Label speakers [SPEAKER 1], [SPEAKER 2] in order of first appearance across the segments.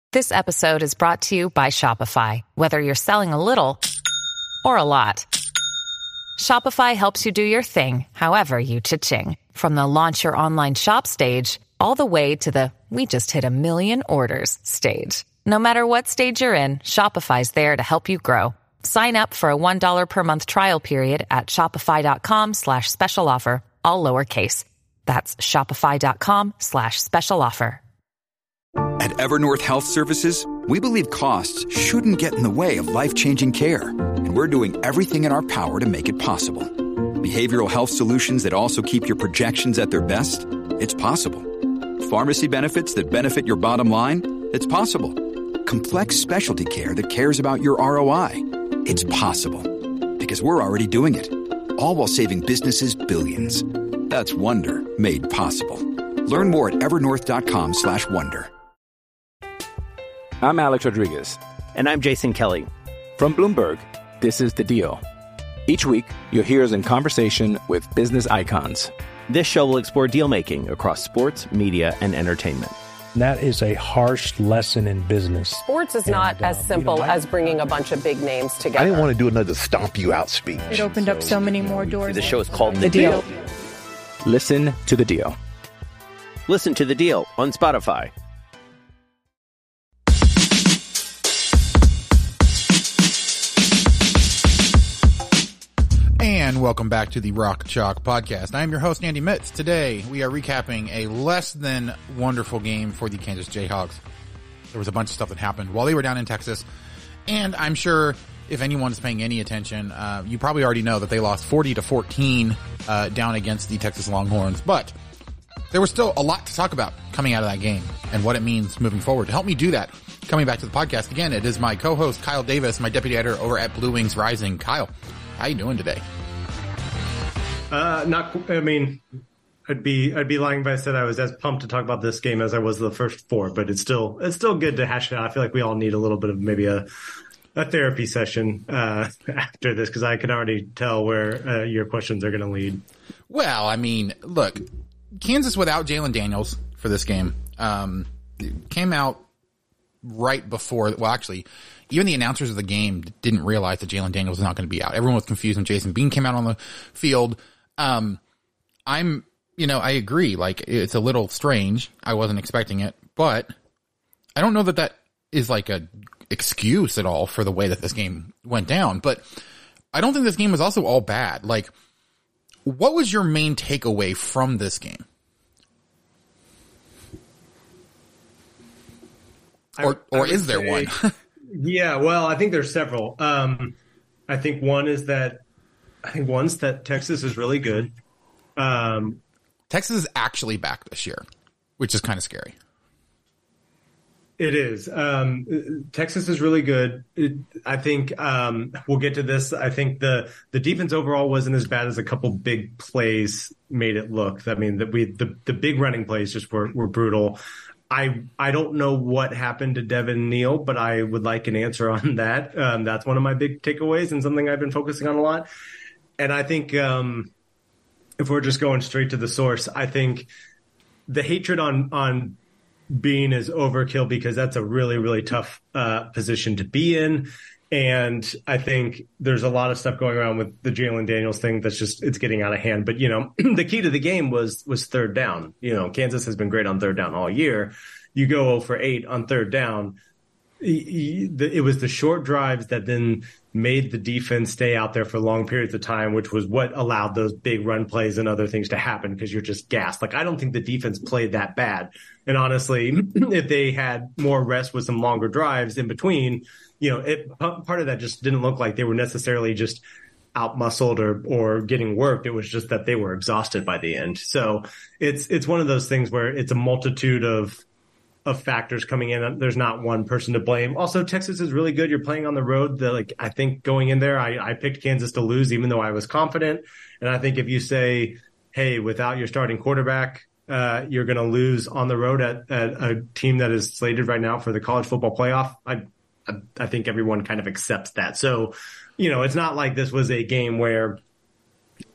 [SPEAKER 1] This episode is brought to you by Shopify. Whether you're selling a little or a lot, Shopify helps you do your thing, however you cha-ching. From the launch your online shop stage, all the way to the we just hit 1 million orders stage. No matter what stage you're in, Shopify's there to help you grow. Sign up for a $1 per month trial period at shopify.com/special offer, all lowercase. That's shopify.com/special offer.
[SPEAKER 2] At Evernorth Health Services, we believe costs shouldn't get in the way of life-changing care, and we're doing everything in our power to make it possible. Behavioral health solutions that also keep your projections at their best? It's possible. Pharmacy benefits that benefit your bottom line? It's possible. Complex specialty care that cares about your ROI? It's possible. Because we're already doing it. All while saving businesses billions. That's Wonder made possible. Learn more at evernorth.com/wonder.
[SPEAKER 3] I'm Alex Rodriguez.
[SPEAKER 4] And I'm Jason Kelly.
[SPEAKER 3] From Bloomberg, this is The Deal. Each week, you'll hear us in conversation with business icons.
[SPEAKER 4] This show will explore deal-making across sports, media, and entertainment.
[SPEAKER 5] That is a harsh lesson in business.
[SPEAKER 6] Sports is not as simple as bringing a bunch of big names together.
[SPEAKER 7] I didn't want to do another stomp you out speech.
[SPEAKER 8] It opened up so many more doors.
[SPEAKER 4] The show is called The Deal.
[SPEAKER 3] Listen to The Deal.
[SPEAKER 4] Listen to The Deal on Spotify.
[SPEAKER 9] And welcome back to the Rock Chalk Podcast. I am your host, Andy Mitz. Today, we are recapping a less than wonderful game for the Kansas Jayhawks. There was a bunch of stuff that happened while they were down in Texas. And I'm sure if anyone's paying any attention, you probably already know that they lost 40-14 down against the Texas Longhorns. But there was still a lot to talk about coming out of that game and what it means moving forward. To help me do that, coming back to the podcast again, it is my co-host, Kyle Davis, my deputy editor over at Blue Wings Rising. Kyle, how you doing today?
[SPEAKER 10] I'd be lying if I said I was as pumped to talk about this game as I was the first four, but it's still good to hash it out. I feel like we all need a little bit of maybe a therapy session after this, because I can already tell where your questions are going to lead.
[SPEAKER 9] Well, I mean, look, Kansas without Jalen Daniels for this game came out right before. Well, actually, even the announcers of the game didn't realize that Jalen Daniels was not going to be out. Everyone was confused when Jason Bean came out on the field. I agree. Like, it's a little strange. I wasn't expecting it, but I don't know that that is like a excuse at all for the way that this game went down. But I don't think this game was also all bad. Like, what was your main takeaway from this game? Or is there one?
[SPEAKER 10] Yeah, well, I think there's several. I think one's that Texas is really good.
[SPEAKER 9] Texas is actually back this year, which is kind of scary.
[SPEAKER 10] It is. Texas is really good. I think we'll get to this. I think the defense overall wasn't as bad as a couple big plays made it look. I mean, the big running plays just were brutal. I don't know what happened to Devin Neal, but I would like an answer on that. That's one of my big takeaways and something I've been focusing on a lot. And I think if we're just going straight to the source, I think the hatred on Bean is overkill, because that's a really, really tough position to be in. And I think there's a lot of stuff going around with the Jalen Daniels thing that's just, it's getting out of hand. But, the key to the game was third down. Kansas has been great on third down all year. You go 0 for 8 on third down. It was the short drives that then made the defense stay out there for long periods of time, which was what allowed those big run plays and other things to happen, because you're just gassed. Like, I don't think the defense played that bad. And honestly, if they had more rest with some longer drives in between, part of that just didn't look like they were necessarily just out-muscled or getting worked. It was just that they were exhausted by the end. So it's one of those things where it's a multitude of factors coming in. There's not one person to blame. Also, Texas is really good. You're playing on the road. I think going in there, I picked Kansas to lose, even though I was confident. And I think if you say, hey, without your starting quarterback, you're going to lose on the road at a team that is slated right now for the college football playoff, I think everyone kind of accepts that. So, it's not like this was a game where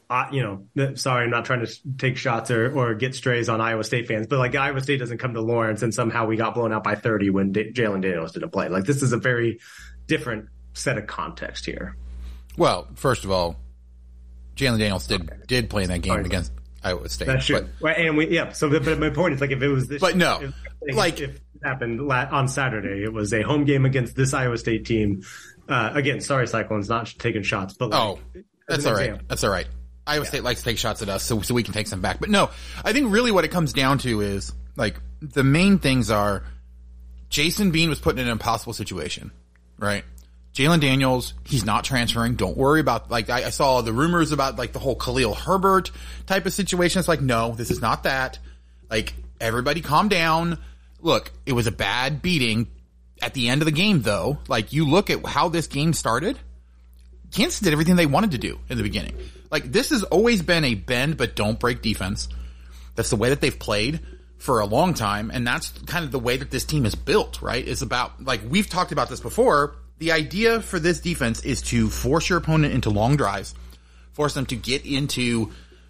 [SPEAKER 10] sorry, I'm not trying to take shots or get strays on Iowa State fans, but like Iowa State doesn't come to Lawrence and somehow we got blown out by 30 when Jalen Daniels didn't play. Like this is a very different set of context here.
[SPEAKER 9] Well, first of all, Jalen Daniels did play in that game against Iowa State.
[SPEAKER 10] That's true. Right, and but my point is like if it was this,
[SPEAKER 9] but no,
[SPEAKER 10] if it happened on Saturday, it was a home game against this Iowa State team. Again, sorry, Cyclones, not taking shots, but
[SPEAKER 9] that's all right. That's all right. Iowa State likes to take shots at us, so we can take some back. But no, I think really what it comes down to is like the main things are Jason Bean was put in an impossible situation, right? Jalen Daniels, he's not transferring. Don't worry about, like, I saw the rumors about, like, the whole Khalil Herbert type of situation. It's like, no, this is not that. Like, everybody calm down. Look, it was a bad beating at the end of the game, though. Like, you look at how this game started. Kansas did everything they wanted to do in the beginning. Like, this has always been a bend but don't break defense. That's the way that they've played for a long time, and that's kind of the way that this team is built, right? It's about, like, we've talked about this before. The idea for this defense is to force your opponent into long drives, force them to get into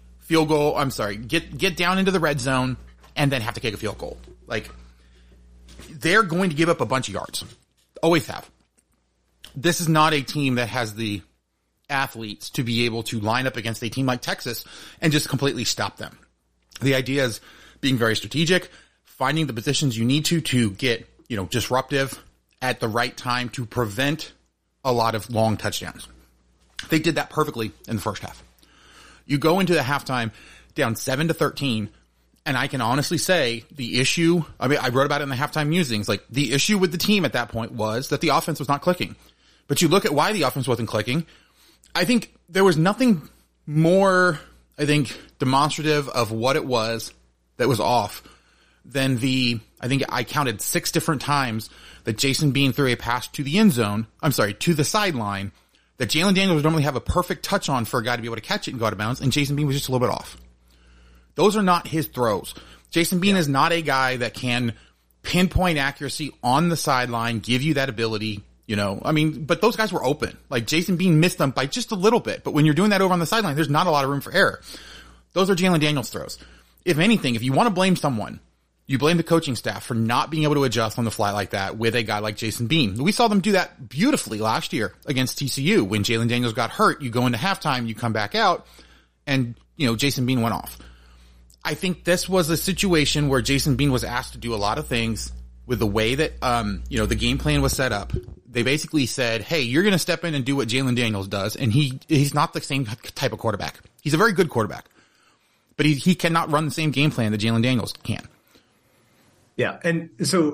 [SPEAKER 9] get down into the red zone, and then have to kick a field goal. Like, they're going to give up a bunch of yards. Always have. This is not a team that has the athletes to be able to line up against a team like Texas and just completely stop them. The idea is being very strategic, finding the positions you need to get, disruptive at the right time to prevent a lot of long touchdowns. They did that perfectly in the first half. You go into the halftime down 7-13, and I can honestly say the issue, I wrote about it in the halftime musings, like the issue with the team at that point was that the offense was not clicking. But you look at why the offense wasn't clicking, I think there was nothing more, demonstrative of what it was that was off than I think I counted 6 different times that Jason Bean threw a pass to the end zone, to the sideline, that Jalen Daniels would normally have a perfect touch on for a guy to be able to catch it and go out of bounds, and Jason Bean was just a little bit off. Those are not his throws. Jason Bean is not a guy that can pinpoint accuracy on the sideline, give you that ability, but those guys were open. Like, Jason Bean missed them by just a little bit, but when you're doing that over on the sideline, there's not a lot of room for error. Those are Jalen Daniels throws. If anything, if you want to blame someone, you blame the coaching staff for not being able to adjust on the fly like that with a guy like Jason Bean. We saw them do that beautifully last year against TCU. When Jalen Daniels got hurt, you go into halftime, you come back out, and, Jason Bean went off. I think this was a situation where Jason Bean was asked to do a lot of things with the way that, the game plan was set up. They basically said, hey, you're going to step in and do what Jalen Daniels does, and he's not the same type of quarterback. He's a very good quarterback, but he cannot run the same game plan that Jalen Daniels can.
[SPEAKER 10] Yeah. And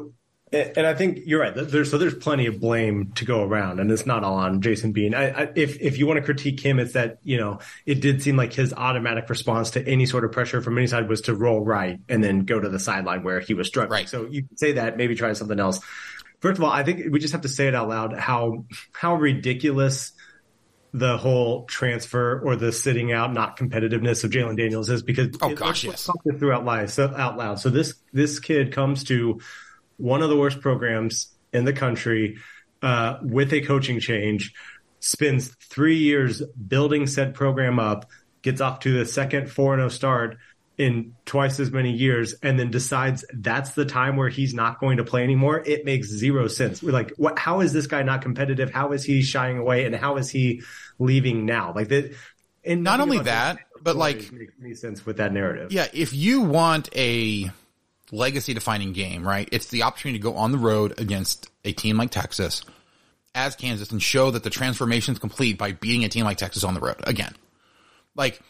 [SPEAKER 10] I think you're right. There's plenty of blame to go around, and it's not all on Jason Bean. If you want to critique him, it's that, it did seem like his automatic response to any sort of pressure from any side was to roll right and then go to the sideline where he was struggling. Right. So you can say that, maybe try something else. First of all, I think we just have to say it out loud, how ridiculous the whole transfer or the sitting out, not competitiveness of Jalen Daniels is, because let's talk this through out loud. So this kid comes to one of the worst programs in the country, with a coaching change, spends 3 years building said program up, gets off to the second 4-0 start in twice as many years, and then decides that's the time where he's not going to play anymore. It makes zero sense. We're like, how is this guy not competitive? How is he shying away? And how is he leaving now? Like that. And
[SPEAKER 9] not only that, but like,
[SPEAKER 10] makes any sense with that narrative.
[SPEAKER 9] Yeah. If you want a legacy defining game, right? It's the opportunity to go on the road against a team like Texas as Kansas and show that the transformation is complete by beating a team like Texas on the road again. Like,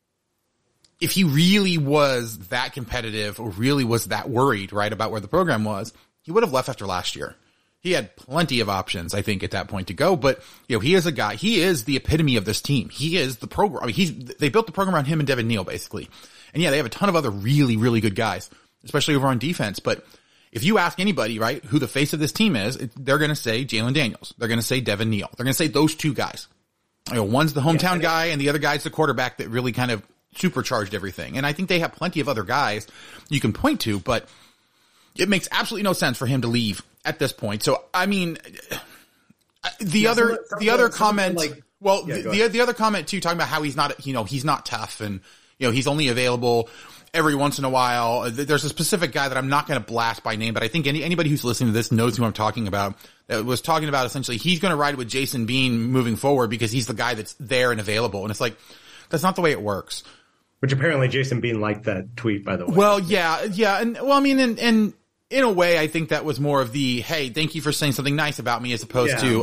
[SPEAKER 9] if he really was that competitive or really was that worried, right, about where the program was, he would have left after last year. He had plenty of options, I think, at that point to go. But, he is a guy, he is the epitome of this team. He is the program. I mean, they built the program around him and Devin Neal, basically. And yeah, they have a ton of other really, really good guys, especially over on defense. But if you ask anybody, right, who the face of this team is, they're going to say Jalen Daniels. They're going to say Devin Neal. They're going to say those two guys. One's the hometown guy and the other guy's the quarterback that really kind of supercharged everything. And I think they have plenty of other guys you can point to, but it makes absolutely no sense for him to leave at this point. So, I mean, the other comment, Well, the other comment too, talking about how he's not tough and, he's only available every once in a while. There's a specific guy that I'm not going to blast by name, but I think anybody who's listening to this knows who I'm talking about. That was talking about essentially he's going to ride with Jason Bean moving forward because he's the guy that's there and available. And it's like, that's not the way it works.
[SPEAKER 10] Which apparently Jason Bean liked that tweet, by the way.
[SPEAKER 9] Well, yeah. And well, I mean, and in a way, I think that was more of the, hey, thank you for saying something nice about me as opposed to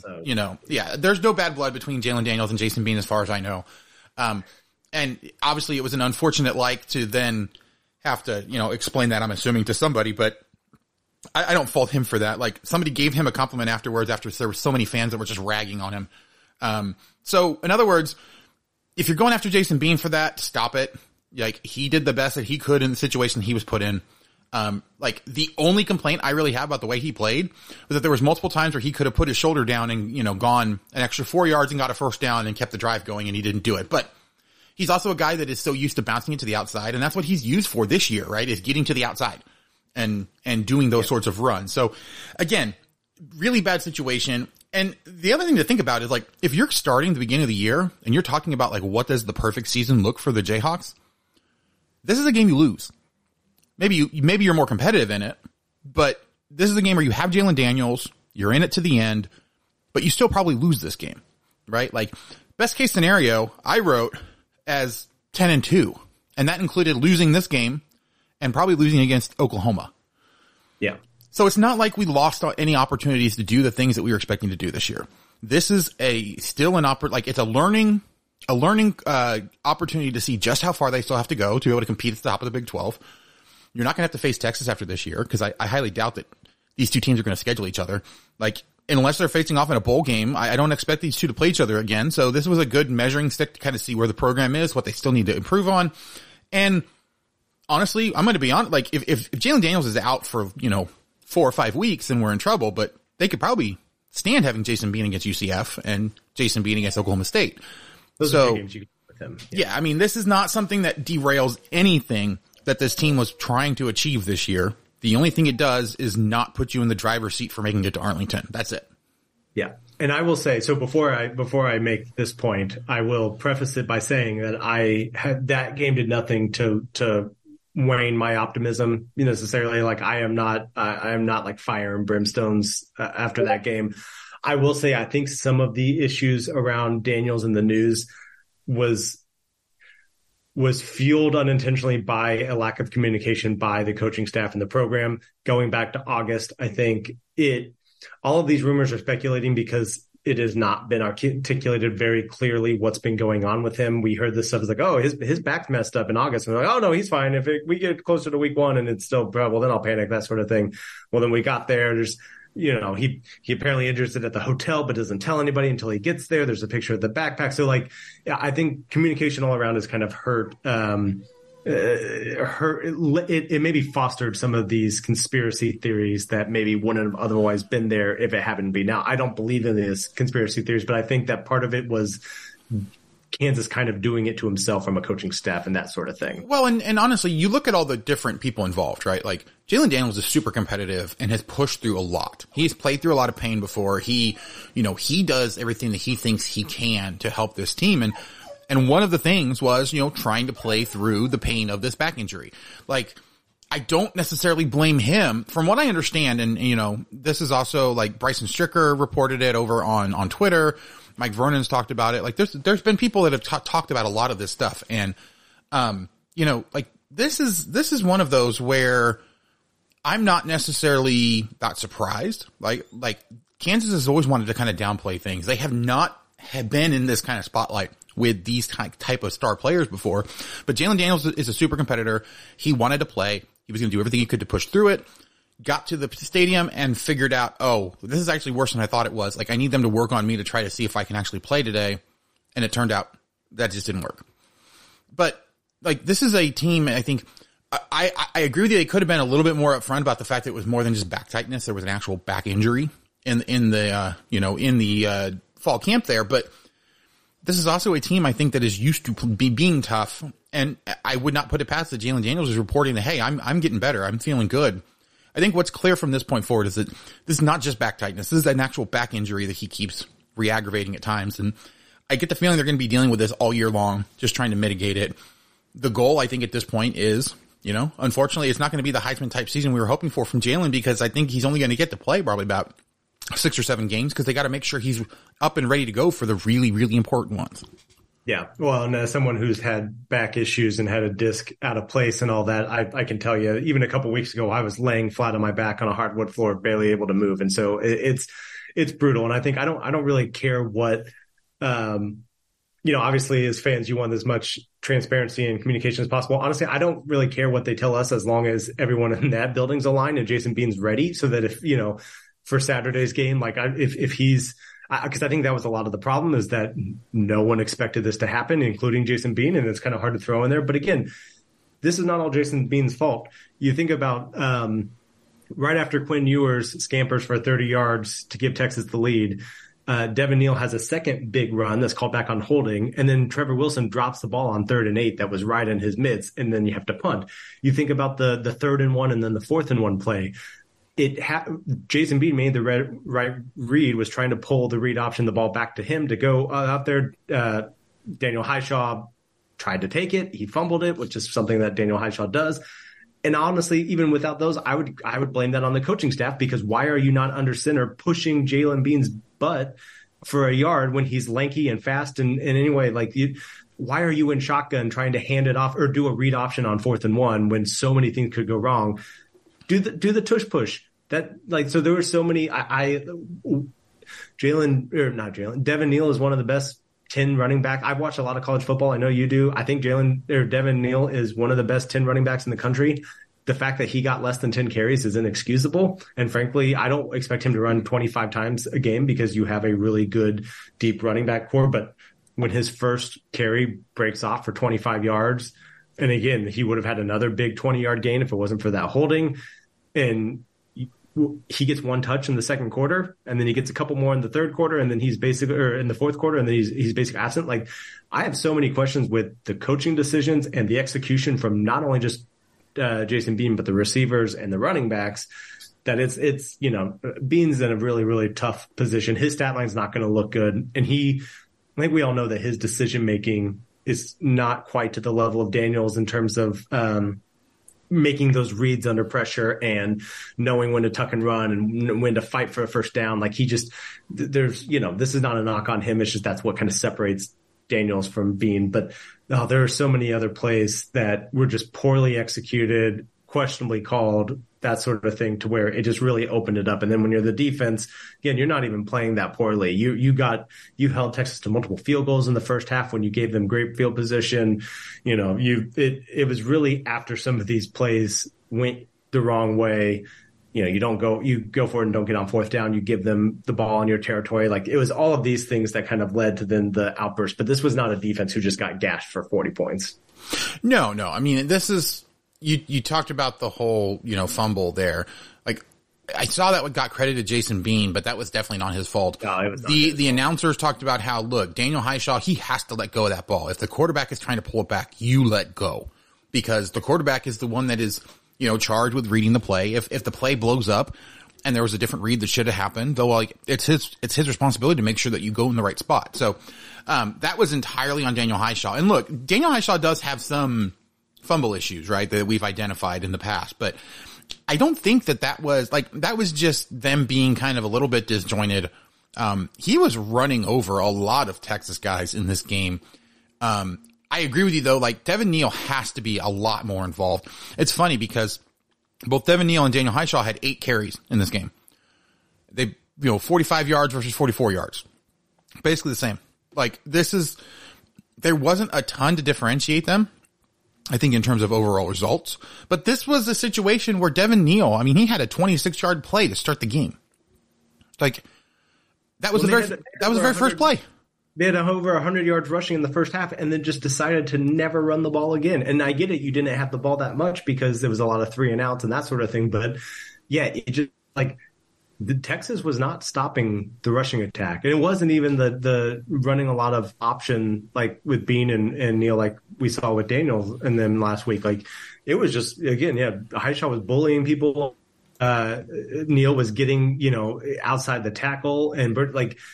[SPEAKER 9] there's no bad blood between Jalen Daniels and Jason Bean as far as I know. And obviously it was an unfortunate to then have to, explain that, I'm assuming, to somebody, but I don't fault him for that. Like, somebody gave him a compliment afterwards after there were so many fans that were just ragging on him. So in other words, if you're going after Jason Bean for that, stop it. Like, he did the best that he could in the situation he was put in. Like, the only complaint I really have about the way he played was that there was multiple times where he could have put his shoulder down and, gone an extra 4 yards and got a first down and kept the drive going, and he didn't do it. But he's also a guy that is so used to bouncing it to the outside, and that's what he's used for this year, right? Is getting to the outside and doing those sorts of runs. So again, really bad situation. And the other thing to think about is, like, if you're starting the beginning of the year and you're talking about, like, what does the perfect season look for the Jayhawks? This is a game you lose. Maybe you're more competitive in it, but this is a game where you have Jalen Daniels, you're in it to the end, but you still probably lose this game, right? Like, best case scenario, I wrote as 10-2, and that included losing this game and probably losing against Oklahoma.
[SPEAKER 10] Yeah.
[SPEAKER 9] So it's not like we lost any opportunities to do the things that we were expecting to do this year. This is it's a learning opportunity to see just how far they still have to go to be able to compete at the top of the Big 12. You're not going to have to face Texas after this year, because I highly doubt that these two teams are going to schedule each other. Like, unless they're facing off in a bowl game, I don't expect these two to play each other again. So this was a good measuring stick to kind of see where the program is, what they still need to improve on. And honestly, I'm going to be honest, like, if Jalen Daniels is out for, 4 or 5 weeks, then we're in trouble, but they could probably stand having Jason Bean against UCF and Jason Bean against Oklahoma State. Those are games you can do with him. Yeah, I mean, this is not something that derails anything that this team was trying to achieve this year. The only thing it does is not put you in the driver's seat for making it to Arlington. That's it.
[SPEAKER 10] Yeah. And I will say, so before I make this point, I will preface it by saying that that game did nothing to wane my optimism necessarily. Like, I am not like fire and brimstones after that game. I will say, I think some of the issues around Daniels in the news was fueled unintentionally by a lack of communication by the coaching staff and the program. Going back to August, I think all of these rumors are speculating because it has not been articulated very clearly what's been going on with him. We heard this stuff. It's like, oh, his back's messed up in August. And we're like, oh no, he's fine. If we get closer to week 1 and it's still, well, then I'll panic, that sort of thing. Well, then we got there. There's, he apparently injures it at the hotel, but doesn't tell anybody until he gets there. There's a picture of the backpack. So, like, I think communication all around has kind of hurt. It maybe fostered some of these conspiracy theories that maybe wouldn't have otherwise been there if it happened to be. Now, I don't believe in these conspiracy theories, but I think that part of it was Kansas kind of doing it to himself from a coaching staff and that sort of thing.
[SPEAKER 9] Well, and honestly, you look at all the different people involved, right? Like, Jalen Daniels is super competitive and has pushed through a lot. He's played through a lot of pain before. He does everything that he thinks he can to help this team. And one of the things was, trying to play through the pain of this back injury. Like, I don't necessarily blame him from what I understand. And, this is also, like, Bryson Stricker reported it over on Twitter. Mike Vernon's talked about it. Like, there's been people that have talked about a lot of this stuff. And, like, this is one of those where I'm not necessarily that surprised. Like Kansas has always wanted to kind of downplay things. They have been in this kind of spotlight with these type of star players before. But Jalen Daniels is a super competitor. He wanted to play. He was going to do everything he could to push through it. Got to the stadium and figured out, oh, this is actually worse than I thought it was. Like, I need them to work on me to try to see if I can actually play today. And it turned out that just didn't work. But, like, this is a team, I think, I agree with you. They could have been a little bit more upfront about the fact that it was more than just back tightness. There was an actual back injury in the fall camp there. But this is also a team, I think, that is used to being tough. And I would not put it past that Jalen Daniels is reporting that, hey, I'm getting better. I'm feeling good. I think what's clear from this point forward is that this is not just back tightness. This is an actual back injury that he keeps re-aggravating at times. And I get the feeling they're going to be dealing with this all year long, just trying to mitigate it. The goal, I think, at this point is, unfortunately, it's not going to be the Heisman type season we were hoping for from Jalen, because I think he's only going to get to play probably about 6 or 7 games, because they got to make sure he's up and ready to go for the really, really important ones.
[SPEAKER 10] Yeah. Well, and as someone who's had back issues and had a disc out of place and all that, I can tell you, even a couple weeks ago, I was laying flat on my back on a hardwood floor, barely able to move. And so it's brutal. And I think I don't really care what, obviously as fans, you want as much transparency and communication as possible. Honestly, I don't really care what they tell us, as long as everyone in that building's aligned and Jason Bean's ready, so that if, for Saturday's game, like if he's, because I think that was a lot of the problem, is that no one expected this to happen, including Jason Bean, and it's kind of hard to throw in there. But again, this is not all Jason Bean's fault. You think about right after Quinn Ewers scampers for 30 yards to give Texas the lead, Devin Neal has a second big run that's called back on holding, and then Trevor Wilson drops the ball on 3rd and 8 that was right in his midst, and then you have to punt. You think about the 3rd and 1 and then the 4th and 1 play. Jason Bean made the right read, was trying to pull the read option, the ball back to him to go out there. Daniel Highshaw tried to take it. He fumbled it, which is something that Daniel Highshaw does. And honestly, even without those, I would blame that on the coaching staff, because why are you not under center pushing Jalen Bean's butt for a yard when he's lanky and fast? And anyway, why are you in shotgun trying to hand it off or do a read option on 4th and 1 when so many things could go wrong? Do the tush push. So there were so many. Devin Neal is one of the best 10 running back. I've watched a lot of college football. I know you do. I think Devin Neal is one of the best 10 running backs in the country. The fact that he got less than 10 carries is inexcusable. And frankly, I don't expect him to run 25 times a game, because you have a really good deep running back core. But when his first carry breaks off for 25 yards, and again, he would have had another big 20-yard gain if it wasn't for that holding. And he gets 1 touch in the second quarter, and then he gets a couple more in the third quarter, and then he's basically, or in the fourth quarter, and then he's basically absent. Like, I have so many questions with the coaching decisions and the execution from not only just Jason Bean, but the receivers and the running backs, that it's Bean's in a really, really tough position. His stat line's not going to look good. And I think we all know that his decision making is not quite to the level of Daniel's in terms of, making those reads under pressure and knowing when to tuck and run and when to fight for a first down. Like, this is not a knock on him. It's just that's what kind of separates Daniels from Bean. But there are so many other plays that were just poorly executed, questionably called, that sort of thing, to where it just really opened it up. And then when you're the defense, again, you're not even playing that poorly. You held Texas to multiple field goals in the first half when you gave them great field position. It was really after some of these plays went the wrong way. You go for it and don't get on 4th down. You give them the ball in your territory. Like, it was all of these things that kind of led to then the outburst. But this was not a defense who just got gashed for 40 points.
[SPEAKER 9] No. I mean, this is, you talked about the whole, fumble there. Like, I saw that got credited to Jason Bean, but that was definitely not his fault.
[SPEAKER 10] No, it was not.
[SPEAKER 9] The announcers talked about how, look, Daniel Highshaw, he has to let go of that ball. If the quarterback is trying to pull it back, you let go, because the quarterback is the one that is, charged with reading the play. If the play blows up and there was a different read that should have happened, though, like, it's his responsibility to make sure that you go in the right spot. So, that was entirely on Daniel Highshaw. And look, Daniel Highshaw does have some fumble issues, right, that we've identified in the past, but I don't think that was just them being kind of a little bit disjointed. He was running over a lot of Texas guys in this game. I agree with you, though. Like, Devin Neal has to be a lot more involved. It's funny because both Devin Neal and Daniel Highshaw had 8 carries in this game. They, 45 yards versus 44 yards. Basically the same. Like, there wasn't a ton to differentiate them, I think, in terms of overall results. But this was a situation where Devin Neal, he had a 26-yard play to start the game. Like, that was the very first play.
[SPEAKER 10] They had over 100 yards rushing in the first half, and then just decided to never run the ball again. And I get it, you didn't have the ball that much because there was a lot of 3 and outs and that sort of thing. But yeah, it just, like, the Texas was not stopping the rushing attack. And it wasn't even the running a lot of option, like with Bean and Neal, like we saw with Daniels and them last week. Like, it was just, again, Highshaw was bullying people. Neal was getting, outside the tackle, and like,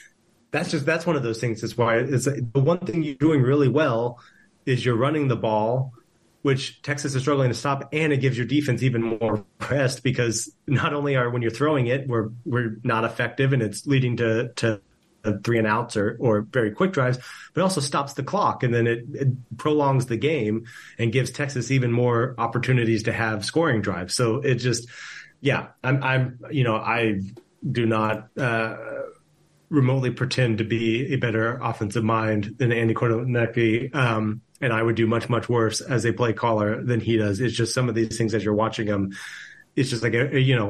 [SPEAKER 10] that's one of those things. That's why it's the one thing you're doing really well is you're running the ball, which Texas is struggling to stop, and it gives your defense even more rest because not only when you're throwing it, we're not effective and it's leading to 3 and outs or very quick drives, but it also stops the clock and then it prolongs the game and gives Texas even more opportunities to have scoring drives. So it just, I do not remotely pretend to be a better offensive mind than Andy Kotelnicki. And I would do much, much worse as a play caller than he does. It's just some of these things as you're watching him, it's just like,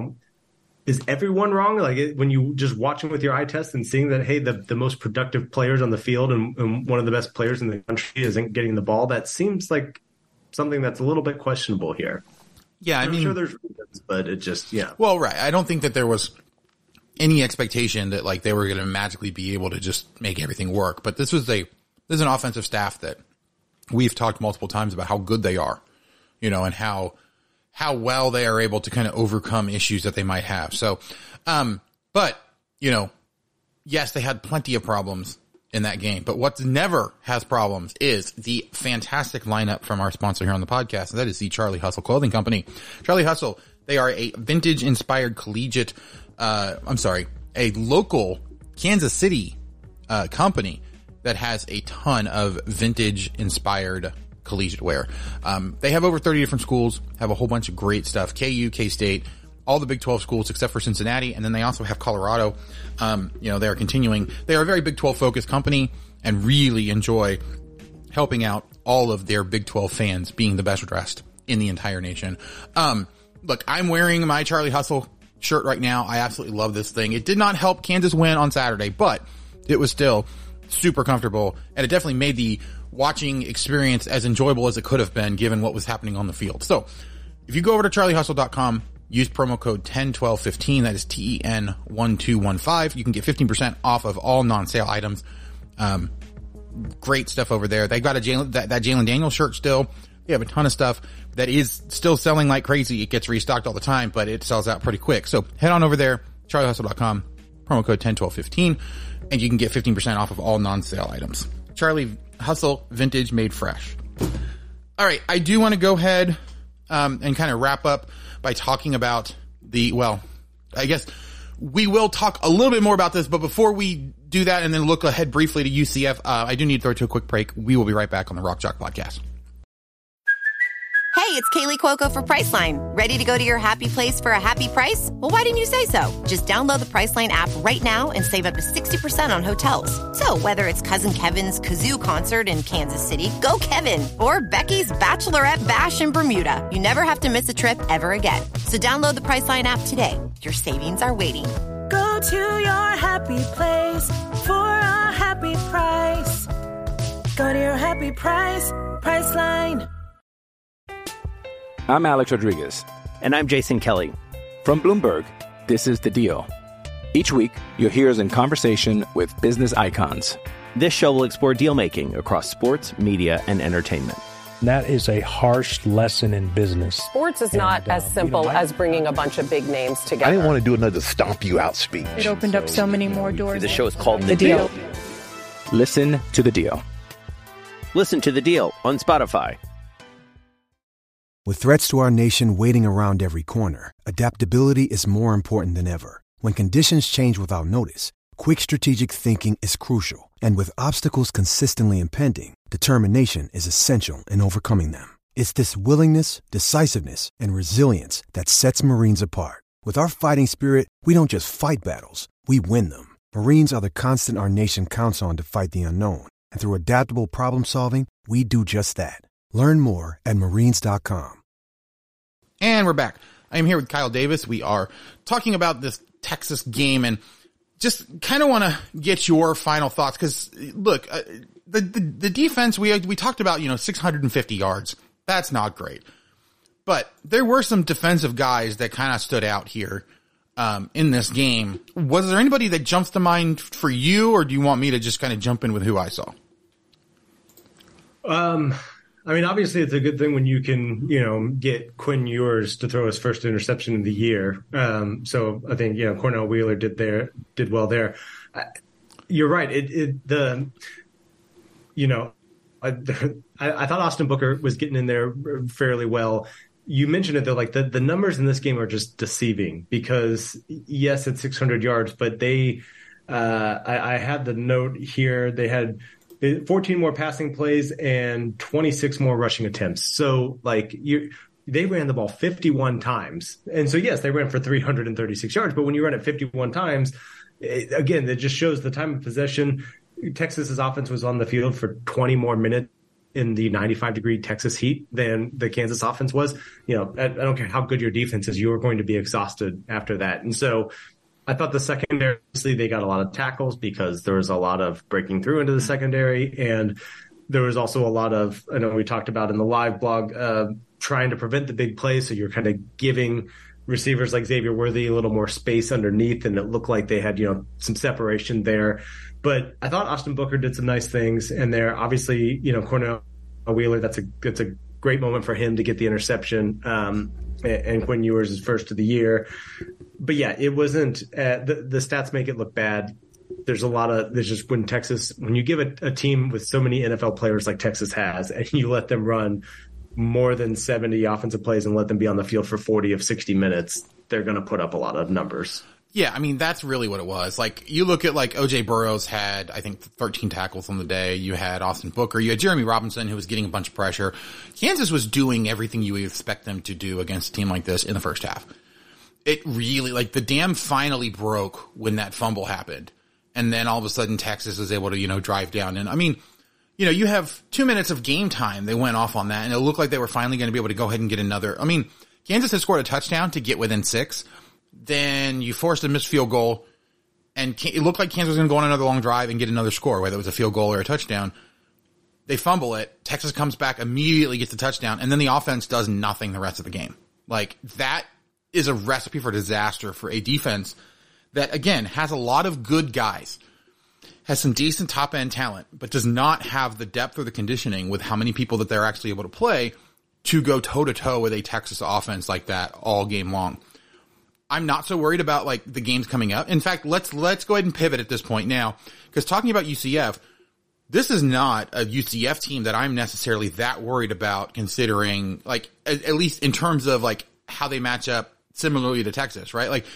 [SPEAKER 10] is everyone wrong? Like when you just watching with your eye test and seeing that, hey, the most productive players on the field and one of the best players in the country isn't getting the ball, that seems like something that's a little bit questionable here.
[SPEAKER 9] Yeah,
[SPEAKER 10] I'm sure there's reasons, but it just, yeah.
[SPEAKER 9] Well, right. I don't think that there was any expectation that like they were going to magically be able to just make everything work. But this is an offensive staff that we've talked multiple times about how good they are, and how well they are able to kind of overcome issues that they might have. So, but yes, they had plenty of problems in that game, but what never has problems is the fantastic lineup from our sponsor here on the podcast. And that is the Charlie Hustle Clothing Company. Charlie Hustle, they are a vintage inspired collegiate, a local Kansas City, company that has a ton of vintage inspired collegiate wear. They have over 30 different schools, have a whole bunch of great stuff. KU, K-State, all the Big 12 schools except for Cincinnati. And then they also have Colorado. They are continuing. They are a very Big 12 focused company and really enjoy helping out all of their Big 12 fans being the best dressed in the entire nation. Look, I'm wearing my Charlie Hustle shirt right now. I absolutely love this thing. It did not help Kansas win on Saturday, but it was still super comfortable, and it definitely made the watching experience as enjoyable as it could have been given what was happening on the field. So if you go over to charliehustle.com, use promo code 101215, that is TEN1215, you can get 15% off of all non-sale items. Great stuff over there. They got that Jalen Daniels shirt still. They have a ton of stuff that is still selling like crazy. It gets restocked all the time, but it sells out pretty quick. So head on over there, charliehustle.com, promo code 101215, and you can get 15% off of all non-sale items. Charlie Hustle, vintage made fresh. All right. I do want to go ahead, and kind of wrap up by talking about I guess we will talk a little bit more about this, but before we do that and then look ahead briefly to UCF, I do need to throw to a quick break. We will be right back on the Rock Chalk Podcast.
[SPEAKER 11] Hey, it's Kaylee Cuoco for Priceline. Ready to go to your happy place for a happy price? Well, why didn't you say so? Just download the Priceline app right now and save up to 60% on hotels. So whether it's Cousin Kevin's Kazoo Concert in Kansas City, go Kevin, or Becky's Bachelorette Bash in Bermuda, you never have to miss a trip ever again. So download the Priceline app today. Your savings are waiting.
[SPEAKER 12] Go to your happy place for a happy price. Go to your happy price, Priceline.
[SPEAKER 3] I'm Alex Rodriguez.
[SPEAKER 4] And I'm Jason Kelly.
[SPEAKER 3] From Bloomberg, this is The Deal. Each week, you'll hear us in conversation with business icons.
[SPEAKER 4] This show will explore deal-making across sports, media, and entertainment.
[SPEAKER 5] That is a harsh lesson in business.
[SPEAKER 6] Sports is not as simple as bringing a bunch of big names together.
[SPEAKER 7] I didn't want to do another stomp you out speech.
[SPEAKER 8] It opened up so many more doors.
[SPEAKER 4] The show is called The Deal.
[SPEAKER 3] Listen to The Deal.
[SPEAKER 4] Listen to The Deal on Spotify.
[SPEAKER 13] With threats to our nation waiting around every corner, adaptability is more important than ever. When conditions change without notice, quick strategic thinking is crucial. And with obstacles consistently impending, determination is essential in overcoming them. It's this willingness, decisiveness, and resilience that sets Marines apart. With our fighting spirit, we don't just fight battles, we win them. Marines are the constant our nation counts on to fight the unknown. And through adaptable problem solving, we do just that. Learn more at Marines.com.
[SPEAKER 9] And we're back. I am here with Kyle Davis. We are talking about this Texas game and just kind of want to get your final thoughts. Cause look, the defense, we talked about, 650 yards. That's not great, but there were some defensive guys that kind of stood out here, in this game. Was there anybody that jumps to mind for you, or do you want me to just kind of jump in with who I saw?
[SPEAKER 10] Obviously it's a good thing when you can, get Quinn Ewers to throw his first interception of the year. So I think, Cornell Wheeler did well there. You're right. I thought Austin Booker was getting in there fairly well. You mentioned it though, like the numbers in this game are just deceiving because yes, it's 600 yards, but I had the note here. They had 14 more passing plays and 26 more rushing attempts. So like they ran the ball 51 times. And so yes, they ran for 336 yards, but when you run it 51 times, again, it just shows the time of possession. Texas's offense was on the field for 20 more minutes in the 95-degree Texas heat than the Kansas offense was. I don't care how good your defense is, you are going to be exhausted after that. And so I thought the secondary, obviously they got a lot of tackles because there was a lot of breaking through into the secondary. And there was also a lot of, I know we talked about in the live blog, trying to prevent the big plays. So you're kind of giving receivers like Xavier Worthy a little more space underneath, and it looked like they had, some separation there. But I thought Austin Booker did some nice things in there. Obviously, Cornell Wheeler, that's a great moment for him to get the interception. And Quinn Ewers is first of the year. But yeah, it wasn't, the stats make it look bad. There's just when you give a team with so many NFL players like Texas has, and you let them run more than 70 offensive plays and let them be on the field for 40 of 60 minutes, they're going to put up a lot of numbers.
[SPEAKER 9] Yeah, I mean, that's really what it was. Like, you look at, like, O.J. Burroughs had, I think, 13 tackles on the day. You had Austin Booker. You had Jeremy Robinson, who was getting a bunch of pressure. Kansas was doing everything you would expect them to do against a team like this in the first half. It really, like, the dam finally broke when that fumble happened. And then all of a sudden, Texas was able to, drive down. And, I mean, you have 2 minutes of game time. They went off on that, and it looked like they were finally going to be able to go ahead and get another. I mean, Kansas had scored a touchdown to get within 6. Then you forced a missed field goal, and it looked like Kansas was going to go on another long drive and get another score, whether it was a field goal or a touchdown. They fumble it. Texas comes back, immediately gets the touchdown, and then the offense does nothing the rest of the game. Like, that is a recipe for disaster for a defense that, again, has a lot of good guys, has some decent top-end talent, but does not have the depth or the conditioning with how many people that they're actually able to play to go toe-to-toe with a Texas offense like that all game long. I'm not so worried about, like, the games coming up. In fact, let's go ahead and pivot at this point now, because talking about UCF, this is not a UCF team that I'm necessarily that worried about, considering, like, at least in terms of, like, how they match up similarly to Texas, right? Like,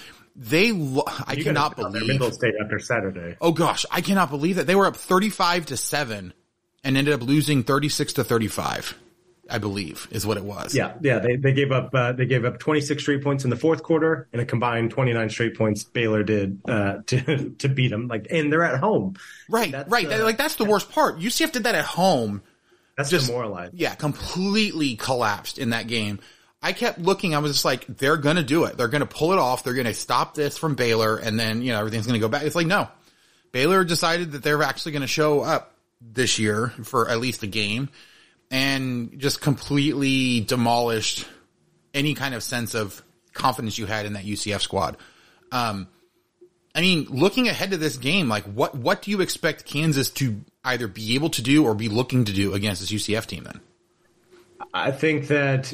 [SPEAKER 9] I cannot believe
[SPEAKER 10] Middle State after Saturday.
[SPEAKER 9] Oh gosh, I cannot believe that they were up 35-7 and ended up losing 36-35. I believe is what it was.
[SPEAKER 10] Yeah. They gave up 26 straight points in the fourth quarter, and a combined 29 straight points Baylor did to beat them. Like, and they're at home.
[SPEAKER 9] Right. That's the worst part. UCF did that at home.
[SPEAKER 10] That's just demoralizing.
[SPEAKER 9] Yeah, completely collapsed in that game. I kept looking. I was just like, they're going to do it. They're going to pull it off. They're going to stop this from Baylor, and then everything's going to go back. It's like, no. Baylor decided that they're actually going to show up this year for at least a game, and just completely demolished any kind of sense of confidence you had in that UCF squad. I mean, looking ahead to this game, like what do you expect Kansas to either be able to do or be looking to do against this UCF team then?
[SPEAKER 10] I think that,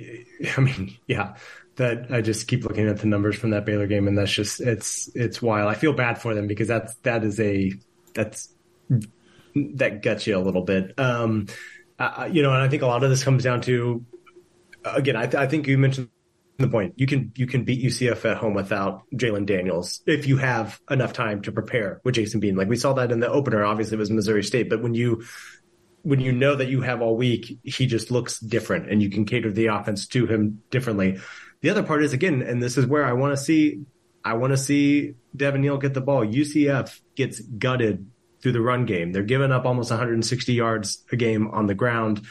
[SPEAKER 10] that I just keep looking at the numbers from that Baylor game, and that's just, it's wild. I feel bad for them because that gets you a little bit. And I think a lot of this comes down to, again, I think you mentioned the point. You can beat UCF at home without Jalen Daniels if you have enough time to prepare with Jason Bean. Like, we saw that in the opener. Obviously, it was Missouri State, but when you know that you have all week, he just looks different, and you can cater the offense to him differently. The other part is, again, and this is where I want to see Devin Neal get the ball. UCF gets gutted through the run game. They're giving up almost 160 yards a game on the ground.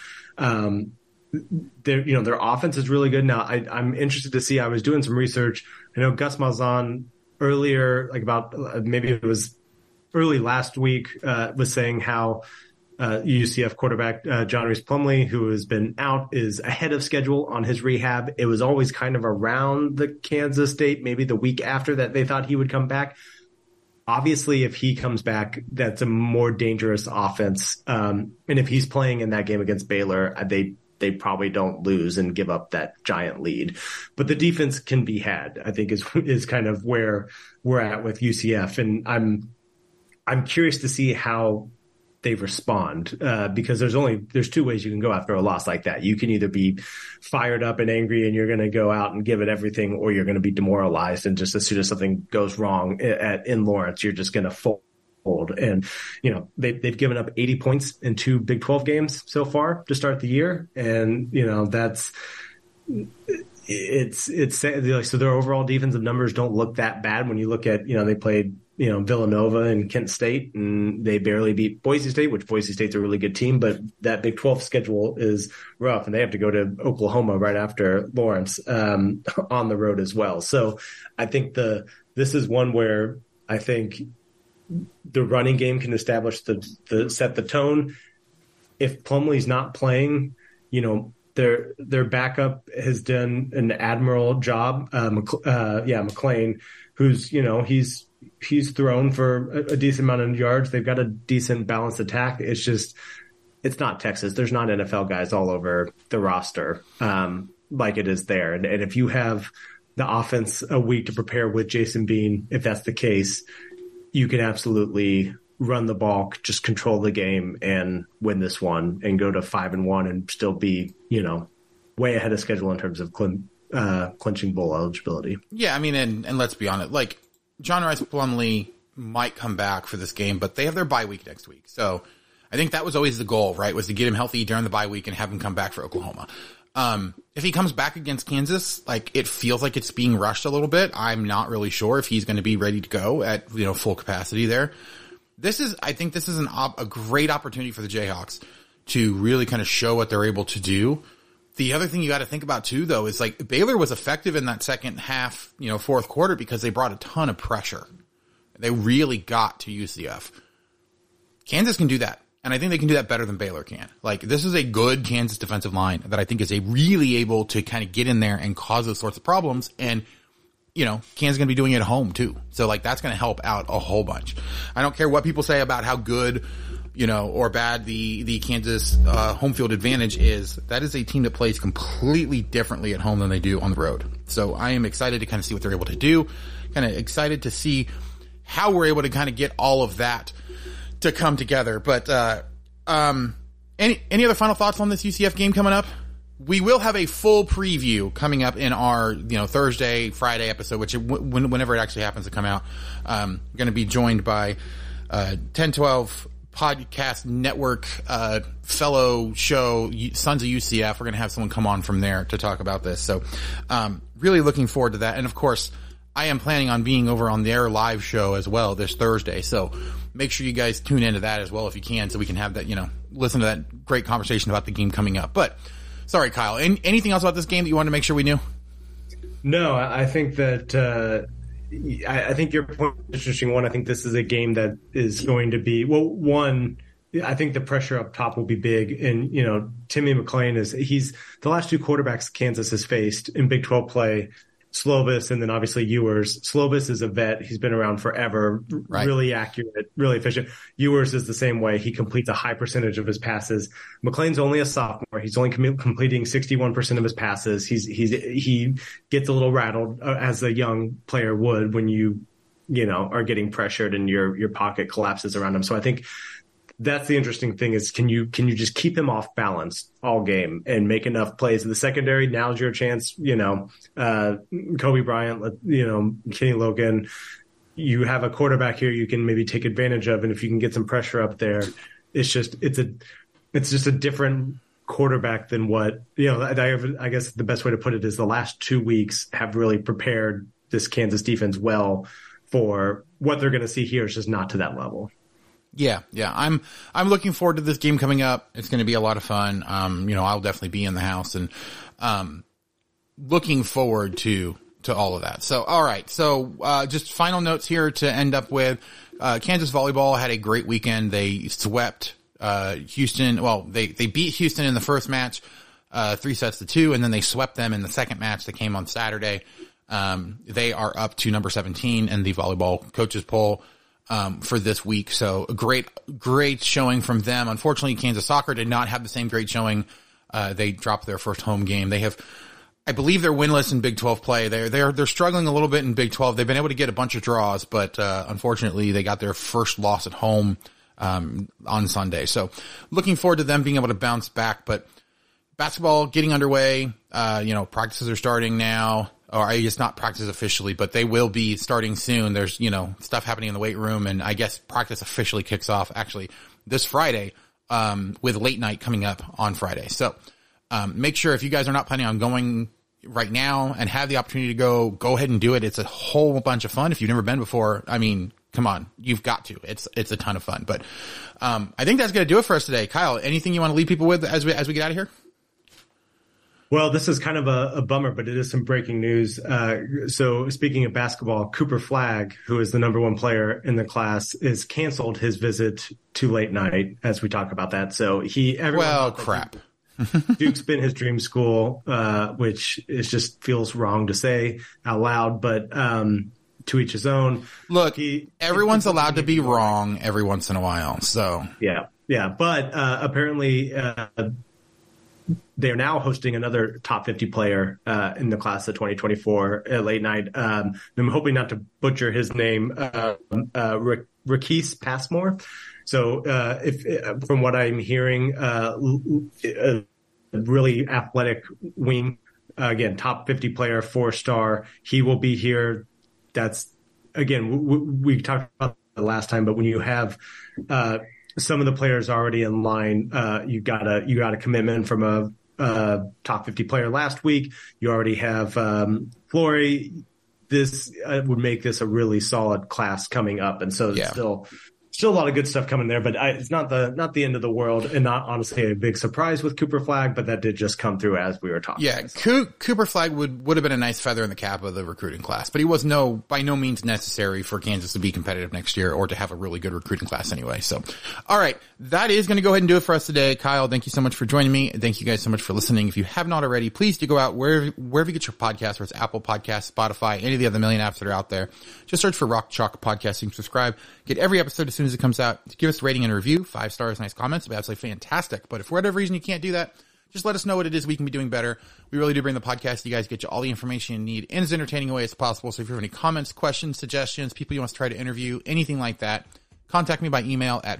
[SPEAKER 10] Their offense is really good. Now, I'm interested to see. I was doing some research. I know Gus Malzahn earlier, like about maybe it was early last week, was saying how UCF quarterback John Reese Plumlee, who has been out, is ahead of schedule on his rehab. It was always kind of around the Kansas date, maybe the week after that they thought he would come back. Obviously, if he comes back, that's a more dangerous offense. And if he's playing in that game against Baylor, they probably don't lose and give up that giant lead. But the defense can be had, I think, is kind of where we're at with UCF. And I'm curious to see how they respond, because there's two ways you can go after a loss like that. You can either be fired up and angry and you're going to go out and give it everything, or you're going to be demoralized. And just as soon as something goes wrong in Lawrence, you're just going to fold. And, they've given up 80 points in 2 Big 12 games so far to start the year. And, it's so their overall defensive numbers don't look that bad when you look at, they played, Villanova and Kent State, and they barely beat Boise State, which Boise State's a really good team, but that Big 12 schedule is rough, and they have to go to Oklahoma right after Lawrence, on the road as well. So I think this is one where I think the running game can establish set the tone. If Plumlee's not playing, their backup has done an admirable job. McClain, who's, he's thrown for a decent amount of yards. They've got a decent balanced attack. It's not Texas. There's not NFL guys all over the roster, like it is there. And if you have the offense a week to prepare with Jason Bean, if that's the case, you can absolutely run the ball, just control the game and win this one and go to 5-1 and still be, way ahead of schedule in terms of clinching bowl eligibility.
[SPEAKER 9] Yeah. I mean, and let's be honest, like John Rhys Plumlee might come back for this game, but they have their bye week next week. So I think that was always the goal, right? Was to get him healthy during the bye week and have him come back for Oklahoma. If he comes back against Kansas, like it feels like it's being rushed a little bit. I'm not really sure if he's going to be ready to go at, full capacity there. I think this is a great opportunity for the Jayhawks to really kind of show what they're able to do. The other thing you got to think about too, though, is like Baylor was effective in that second half, fourth quarter because they brought a ton of pressure. They really got to UCF. Kansas can do that. And I think they can do that better than Baylor can. Like, this is a good Kansas defensive line that I think is really able to kind of get in there and cause those sorts of problems. And, Kansas is going to be doing it at home too. So like, that's going to help out a whole bunch. I don't care what people say about how good, or bad the Kansas home field advantage is. That is a team that plays completely differently at home than they do on the road. So I am excited to kind of see what they're able to do. Kind of excited to see how we're able to kind of get all of that to come together. But any other final thoughts on this UCF game coming up? We will have a full preview coming up in our Thursday, Friday episode, which whenever it actually happens to come out. Going to be joined by 1012 Podcast Network fellow show Sons of UCF. We're going to have someone come on from there to talk about this. So really looking forward to that. And of course, I am planning on being over on their live show as well this Thursday. So make sure you guys tune into that as well if you can, so we can have that, listen to that great conversation about the game coming up. But sorry, Kyle, anything else about this game that you wanted to make sure we knew?
[SPEAKER 10] No, I think that, I think your point is an interesting one. I think this is a game that is going to be, I think the pressure up top will be big. And, Timmy McClain he's the last 2 quarterbacks Kansas has faced in Big 12 play, Slovis and then obviously Ewers. Slovis is a vet. He's been around forever, right. Really accurate, really efficient. Ewers is the same way. He completes a high percentage of his passes. McClain's only a sophomore. He's only completing 61% of his passes. He gets a little rattled as a young player would when you are getting pressured and your pocket collapses around him. So I think that's the interesting thing is can you just keep him off balance all game and make enough plays in the secondary? Now's your chance. Kobe Bryant, Kenny Logan, you have a quarterback here you can maybe take advantage of. And if you can get some pressure up there, it's just a different quarterback than what, I guess the best way to put it is the last 2 weeks have really prepared this Kansas defense well for what they're going to see here. Is just not to that level.
[SPEAKER 9] Yeah. I'm looking forward to this game coming up. It's going to be a lot of fun. I'll definitely be in the house and, looking forward to all of that. So, all right. So, just final notes here to end up with, Kansas volleyball had a great weekend. They swept, Houston. Well, they beat Houston in the first match, 3-2, and then they swept them in the second match that came on Saturday. They are up to number 17 in the volleyball coaches poll. For this week. So a great showing from them. Unfortunately, Kansas soccer did not have the same great showing. They dropped their first home game. They have, I believe they're winless in Big 12 play. They're struggling a little bit in Big 12. They've been able to get a bunch of draws, but unfortunately they got their first loss at home on Sunday. So looking forward to them being able to bounce back. But basketball getting underway. Practices are starting now. Or I guess not practice officially, but they will be starting soon. There's, stuff happening in the weight room, and I guess practice officially kicks off actually this Friday, with late night coming up on Friday. So, make sure if you guys are not planning on going right now and have the opportunity to go ahead and do it. It's a whole bunch of fun. If you've never been before, I mean, come on, you've got to. It's a ton of fun. But, I think that's going to do it for us today. Kyle, anything you want to leave people with as we get out of here?
[SPEAKER 10] Well, this is kind of a bummer, but it is some breaking news. So speaking of basketball, Cooper Flagg, who is the number one player in the class, is canceled his visit to late night as we talk about that. So
[SPEAKER 9] crap.
[SPEAKER 10] Duke's been his dream school, which is just feels wrong to say out loud, but to each his own.
[SPEAKER 9] Look, everyone's allowed to be wrong every once in a while. So
[SPEAKER 10] yeah. But apparently, they are now hosting another top 50 player in the class of 2024 at late night. I'm hoping not to butcher his name, Rakis Passmore. So if from what I'm hearing, a really athletic wing, again, top 50 player, 4-star. He will be here. That's, again, we talked about that last time, but when you have some of the players already in line, you got a commitment from a top 50 player last week. You already have Flory. This would make this a really solid class coming up, and so still a lot of good stuff coming there. But it's not the end of the world, and not honestly a big surprise with Cooper Flagg. But that did just come through as we were talking.
[SPEAKER 9] Yeah, Cooper Flagg would have been a nice feather in the cap of the recruiting class, but he was by no means necessary for Kansas to be competitive next year or to have a really good recruiting class anyway. So, all right, that is going to go ahead and do it for us today. Kyle, thank you so much for joining me. Thank you guys so much for listening. If you have not already, please do go out wherever you get your podcasts, whether it's Apple Podcasts, Spotify, any of the other million apps that are out there. Just search for Rock Chalk Podcasting, subscribe, get every episode as soon as it comes out. Give us a rating and a review, 5 stars, nice comments. It'd be absolutely fantastic. But if for whatever reason you can't do that, just let us know what it is we can be doing better. We really do bring the podcast. You guys get you all the information you need in as entertaining a way as possible. So if you have any comments, questions, suggestions, people you want to try to interview, anything like that, contact me by email at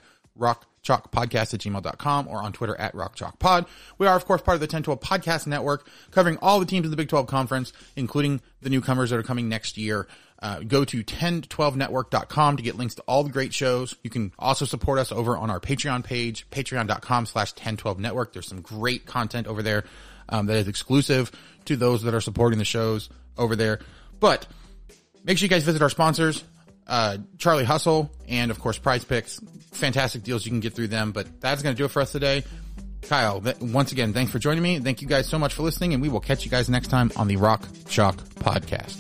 [SPEAKER 9] rockchalkpodcast@gmail.com or on Twitter at rockchalkpod. We are, of course, part of the 1012 Podcast Network, covering all the teams in the Big 12 Conference, including the newcomers that are coming next year. Go to 1012network.com to get links to all the great shows. You can also support us over on our Patreon page, patreon.com/1012network. There's some great content over there that is exclusive to those that are supporting the shows over there. But make sure you guys visit our sponsors, Charlie Hustle, and of course Prize Picks. Fantastic deals you can get through them. But that's going to do it for us today. Kyle, once again, thanks for joining me. Thank you guys so much for listening, and we will catch you guys next time on the Rock Chalk Podcast.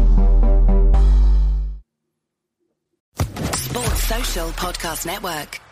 [SPEAKER 14] Sports Social Podcast Network.